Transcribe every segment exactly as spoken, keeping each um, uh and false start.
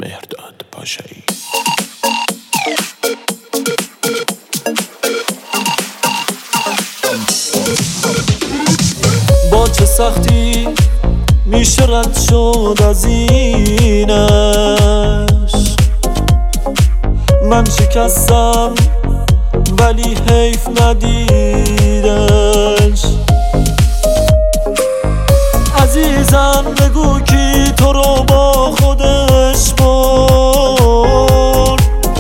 مهرداد پاشایی. با چه سختی میشه رد شد از اینش، من شکستم ولی حیف ندیدش. عزیزم بگو کی تو رو با خودش برد،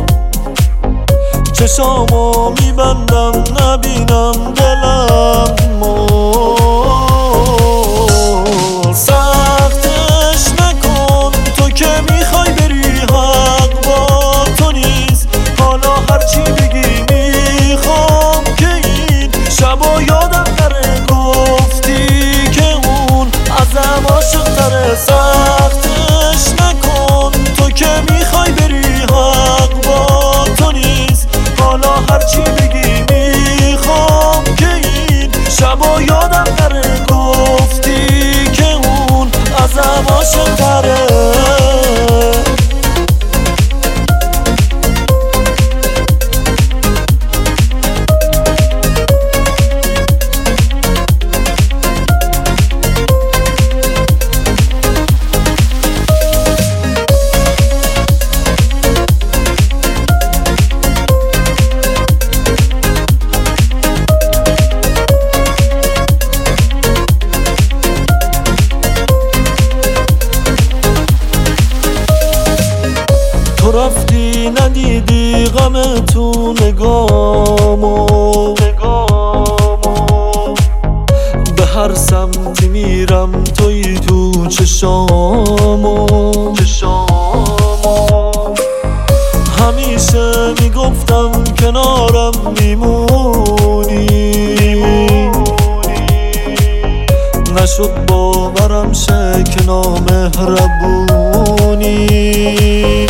چشامو میبندم نبینم دلم مرد. سختش نکن تو که میخوای بری، حق با تو نیست. حالا هرچی بگی میخوام که این شبا یادم نره گفتی که اون ازم عاشق تره. سختش نکن تو که میخوای بری، حق با تو نیست. حالا هرچی بگی میخوام که این شبا یادم نره گفتی که اون ازم عاشق تره. تو رفتی ندیدی غم تو نگامو، به هر سمتی میرم توی تو چشامو. همیشه میگفتم کنارم میمونی، نشد باورم شه که نامهربونی.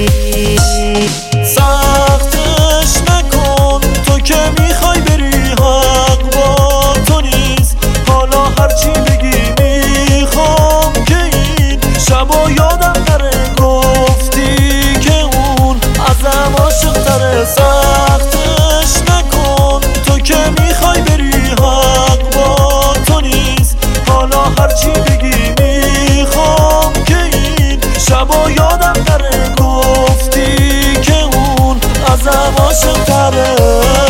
سختش نکن تو که میخوای بری، حق با تو نیست. حالا هرچی بگی میخوام که این شبا یادم نره گفتی که اون ازم عاشق تره. سختش نکن تو که میخوای بری، حق با تو نیست. حالا هرچی بگی میخوام که این شبا یادم نره گفتی که اون ازم عاشق تره.